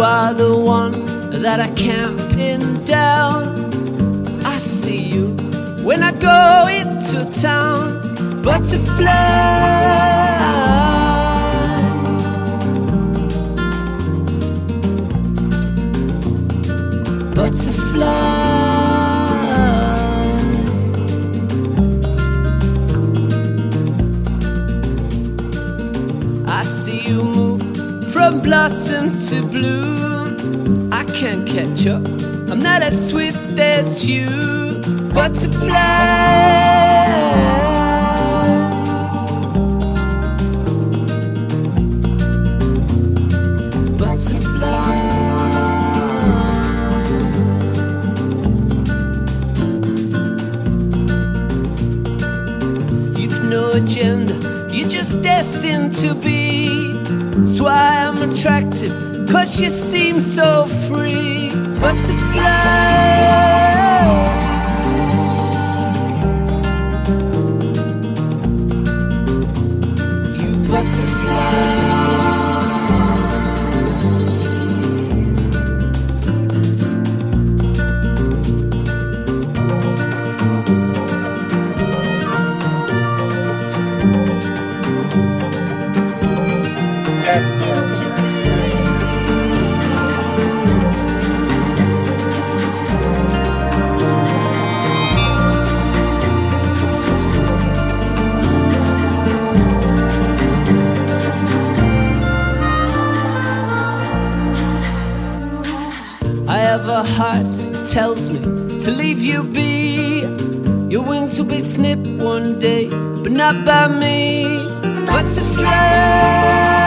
are the one that I can't pin down. I see you when I go into town. Butterfly, butterfly. I see you move from blossom to bloom. I can't catch up, I'm not as swift as you. Butterfly, no agenda, you're just destined to be. That's why I'm attracted, 'cause you seem so free. Butterfly, you butterfly. I have a heart that tells me to leave you be. Your wings will be snipped one day, but not by me. Butterfly.